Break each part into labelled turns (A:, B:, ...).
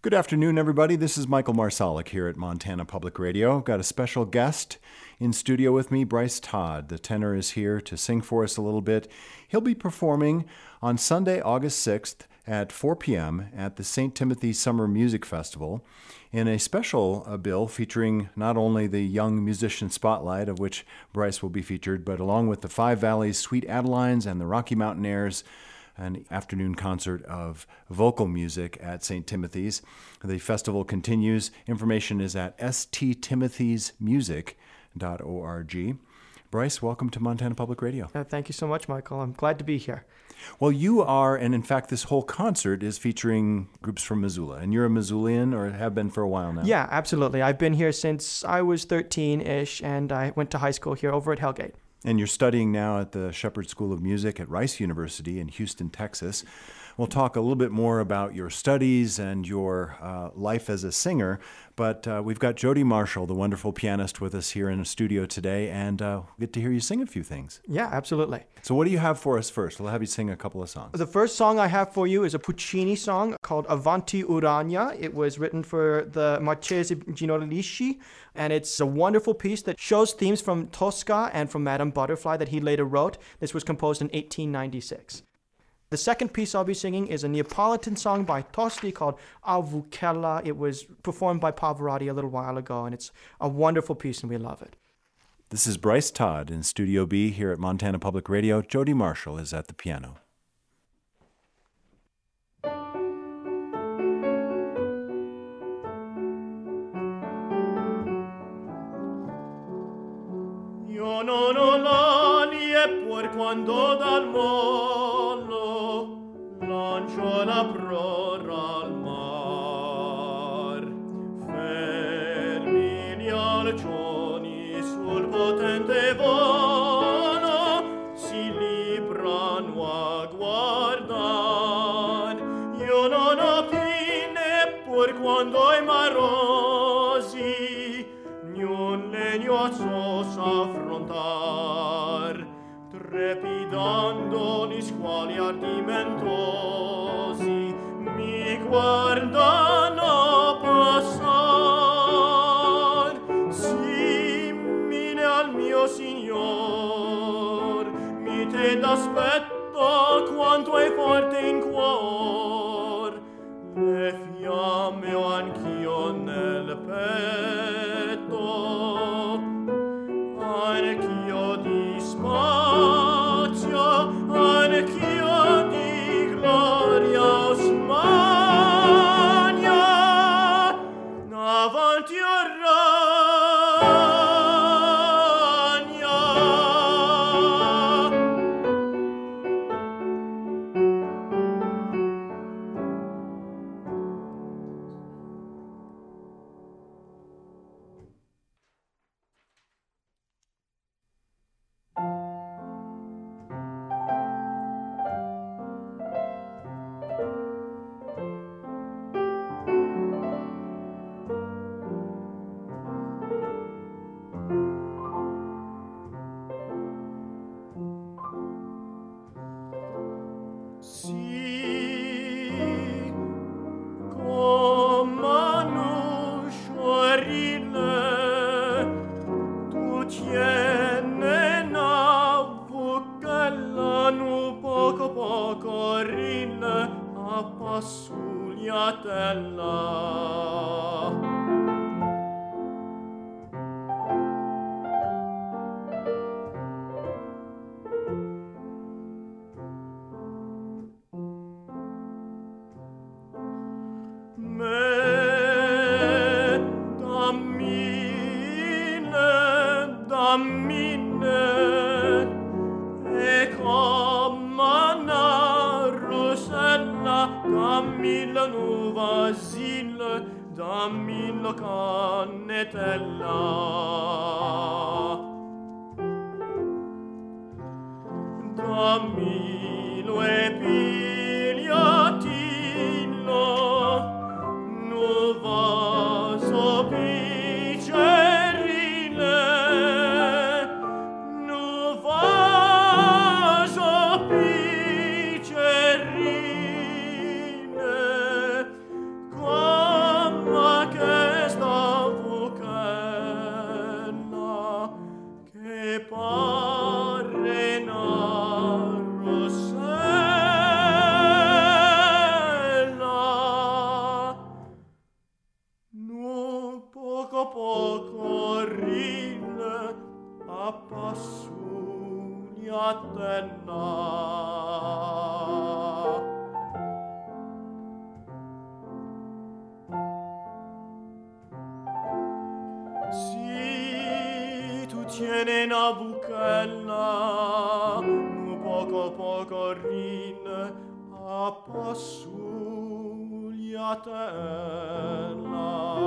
A: Good afternoon, everybody. This is Michael Marsalic here at Montana Public Radio. Got a special guest in studio with me, Bryce Todd. The tenor is here to sing for us a little bit. He'll be performing on Sunday, August 6th at 4 p.m. at the St. Timothy Summer Music Festival in a special bill featuring not only the Young Musician Spotlight, of which Bryce will be featured, but along with the Five Valleys Sweet Adelines and the Rocky Mountain Airs, an afternoon concert of vocal music at St. Timothy's. The festival continues. Information is at sttimothysmusic.org. Bryce, welcome to Montana Public Radio.
B: Thank you so much, Michael. I'm glad to be here.
A: Well, you are, and in fact, this whole concert is featuring groups from Missoula, and you're a Missoulian, or have been for a while now?
B: Yeah, absolutely. I've been here since I was 13-ish, and I went to high school here over at Hellgate.
A: And you're studying now at the Shepherd School of Music at Rice University in Houston, Texas. We'll talk a little bit more about your studies and your life as a singer, but we've got Jody Marshall, the wonderful pianist, with us here in the studio today, and we'll get to hear you sing a few things.
B: Yeah, absolutely.
A: So what do you have for us first? We'll have you sing a couple of songs.
B: The first song I have for you is a Puccini song called Avanti Urania. It was written for the Marchese Giannolici, and it's a wonderful piece that shows themes from Tosca and from Madame Butterfly that he later wrote. This was composed in 1896. The second piece I'll be singing is a Neapolitan song by Tosti called Alvucella. It was performed by Pavarotti a little while ago, and it's a wonderful piece, and we love it.
A: This is Bryce Todd in Studio B here at Montana Public Radio. Jody Marshall is at the piano.
C: Io non ho l'ali e pur quando dal molo lancio la prora al mar, fermi gli alcioni sul potente volo si librano a guardar. Io non ho pinne pur quando i marosi niun legnoso s'affrontar, trepidando gli squali ardimentosi mi guardano passar, simile al mio Signor, mi te d'aspetto quanto è forte in cuor, le fiamme ho anch'io nel petto, anch'io di spazio, anch'io di gloria smania, avanti dammi la cannetella, dammi lo pigliatino, no vaso picerile, no vaso picerile, pocorine appassuniatena. Si tu tiene una buchella, un pocorine appassuniatena.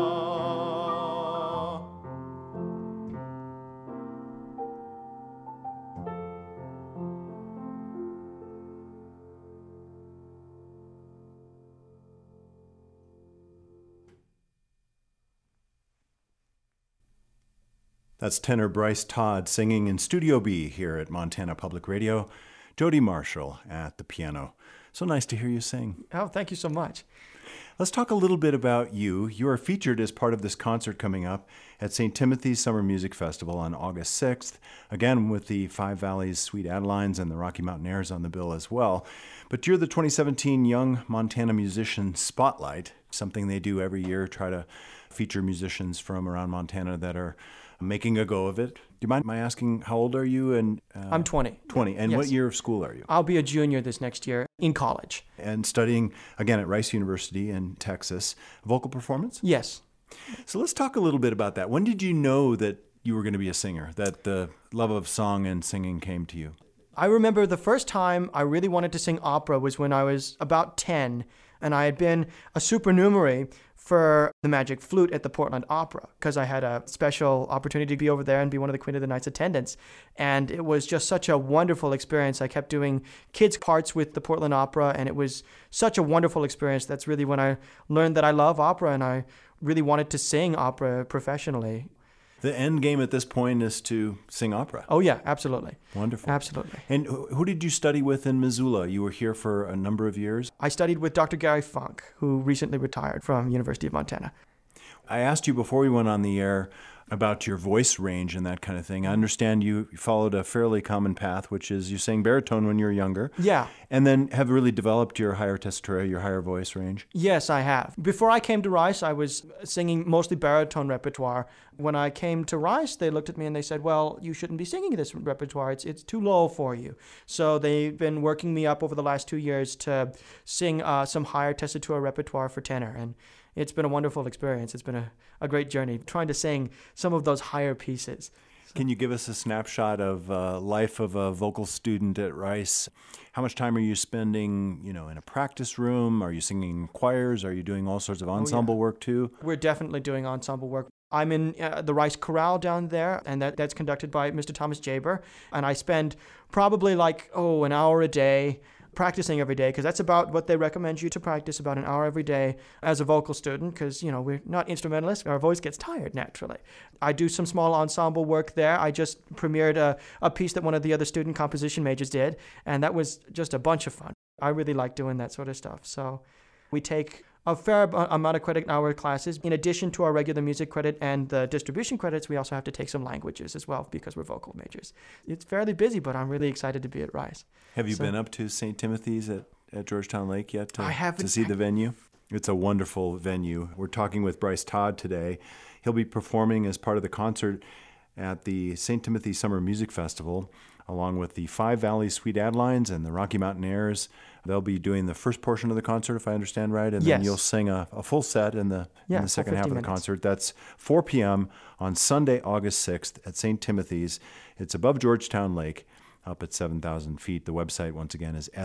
A: That's tenor Bryce Todd singing in Studio B here at Montana Public Radio. Jody Marshall at the piano. So nice to hear you sing.
B: Oh, thank you so much.
A: Let's talk a little bit about you. You are featured as part of this concert coming up at St. Timothy's Summer Music Festival on August 6th, again with the Five Valleys Sweet Adelines and the Rocky Mountaineers on the bill as well. But you're the 2017 Young Montana Musician Spotlight, something they do every year, try to feature musicians from around Montana that are making a go of it. Do you mind my asking, how old are you? And
B: I'm 20.
A: 20. And
B: Yes.
A: what year of school are you?
B: I'll be a junior this next year in college.
A: And studying, again, at Rice University in Texas, vocal performance?
B: Yes.
A: So let's talk a little bit about that. When did you know that you were going to be a singer, that the love of song and singing came to you?
B: I remember the first time I really wanted to sing opera was when I was about 10, and I had been a supernumerary for the Magic Flute at the Portland Opera because I had a special opportunity to be over there and be one of the Queen of the Night's attendants. And it was just such a wonderful experience. I kept doing kids' parts with the Portland Opera, and it was such a wonderful experience. That's really when I learned that I love opera, and I really wanted to sing opera professionally.
A: The end game at this point is to sing opera.
B: Oh, yeah, absolutely.
A: Wonderful.
B: Absolutely.
A: And who did you study with in Missoula? You were here for a number of years.
B: I studied with Dr. Gary Funk, who recently retired from University of Montana.
A: I asked you before we went on the air about your voice range and that kind of thing. I understand you followed a fairly common path, which is you sang baritone when you were younger.
B: Yeah.
A: And then have really developed your higher tessitura, your higher voice range.
B: Yes, I have. Before I came to Rice, I was singing mostly baritone repertoire. When I came to Rice, they looked at me and they said, well, you shouldn't be singing this repertoire. It's too low for you. So they've been working me up over the last 2 years to sing some higher tessitura repertoire for tenor. And it's been a wonderful experience. It's been a great journey trying to sing some of those higher pieces.
A: Can you give us a snapshot of life of a vocal student at Rice? How much time are you spending, in a practice room? Are you singing in choirs? Are you doing all sorts of ensemble work too?
B: We're definitely doing ensemble work. I'm in the Rice Chorale down there, and that's conducted by Mr. Thomas Jaber. And I spend probably an hour a day practicing every day, because that's about what they recommend you to practice, about an hour every day as a vocal student, because, we're not instrumentalists. Our voice gets tired naturally. I do some small ensemble work there. I just premiered a piece that one of the other student composition majors did, and that was just a bunch of fun. I really like doing that sort of stuff. So we take a fair amount of credit hour classes. In addition to our regular music credit and the distribution credits, we also have to take some languages as well because we're vocal majors. It's fairly busy, but I'm really excited to be at Rice.
A: Have you been up to St. Timothy's at Georgetown Lake yet to see the venue? It's a wonderful venue. We're talking with Bryce Todd today. He'll be performing as part of the concert at the St. Timothy Summer Music Festival, along with the Five Valleys Sweet Adelines and the Rocky Mountaineers. They'll be doing the first portion of the concert, if I understand right, and then you'll sing a full set in the second half of the concert. That's 4 p.m. on Sunday, August 6th at St. Timothy's. It's above Georgetown Lake, up at 7,000 feet. The website, once again, is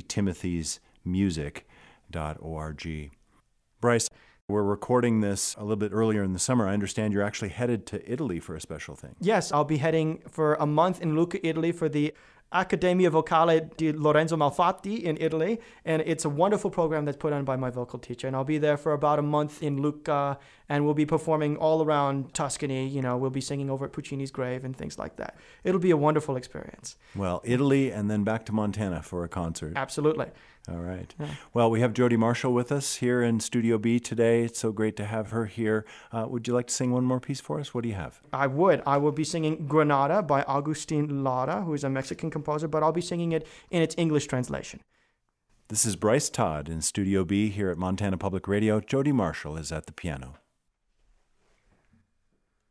A: sttimothysmusic.org. Bryce, we're recording this a little bit earlier in the summer. I understand you're actually headed to Italy for a special thing.
B: Yes, I'll be heading for a month in Lucca, Italy for the Accademia Vocale di Lorenzo Malfatti in Italy, and it's a wonderful program that's put on by my vocal teacher, and I'll be there for about a month in Lucca, and we'll be performing all around Tuscany. We'll be singing over at Puccini's grave and things like that. It'll be a wonderful experience.
A: Well, Italy and then back to Montana for a concert.
B: Absolutely.
A: All right.
B: Yeah.
A: Well, we have Jody Marshall with us here in Studio B today. It's so great to have her here. Would you like to sing one more piece for us? What do you have?
B: I would. I will be singing Granada by Agustin Lara, who is a Mexican composer, but I'll be singing it in its English translation.
A: This is Bryce Todd in Studio B here at Montana Public Radio. Jody Marshall is at the piano.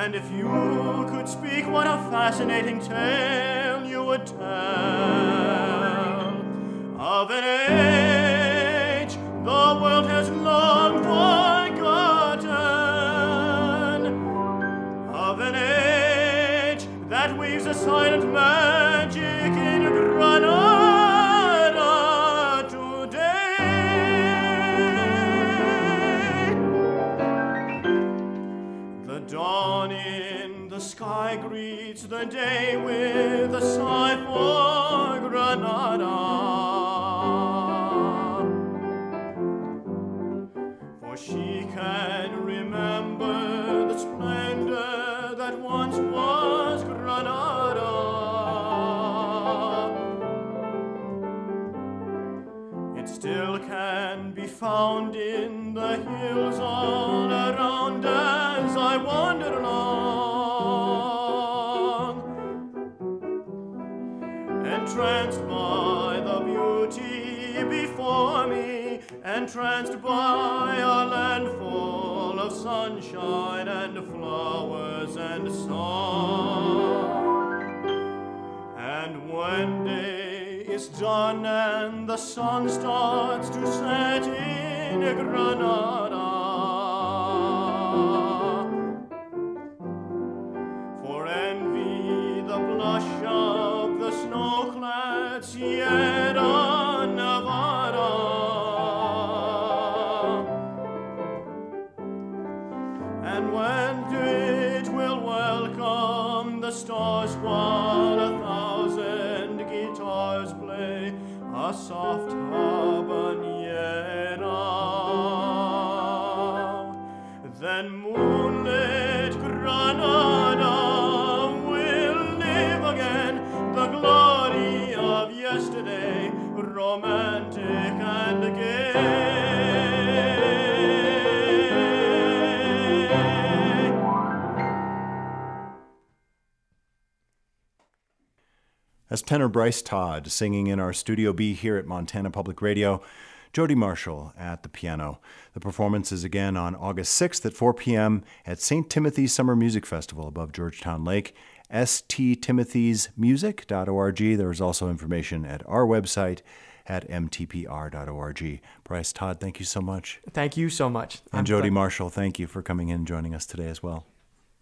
C: And if you could speak, what a fascinating tale you would tell of an age the world has long forgotten, of an age that weaves a silent magic in Granada today. The dawn in the sky greets the day with a sigh for Granada. She can remember the splendor that once was Granada. It still can be found in the hills all around as I wander along, entranced by the beauty before me, entranced by a land full of sunshine and flowers and song. And when day is done and the sun starts to set in Granada, for envy the blush of the snow-clad Sierra Nevada, and when it will welcome the stars while 1,000 guitars play a soft habanera, then moonlit Granada will live again, the glory of yesterday, romantic and gay.
A: That's tenor Bryce Todd singing in our Studio B here at Montana Public Radio. Jody Marshall at the piano. The performance is again on August 6th at 4 p.m. at St. Timothy's Summer Music Festival above Georgetown Lake, sttimothy'smusic.org. There is also information at our website at mtpr.org. Bryce Todd, thank you so much.
B: Thank you so much.
A: And Jody Marshall, thank you for coming in and joining us today as well.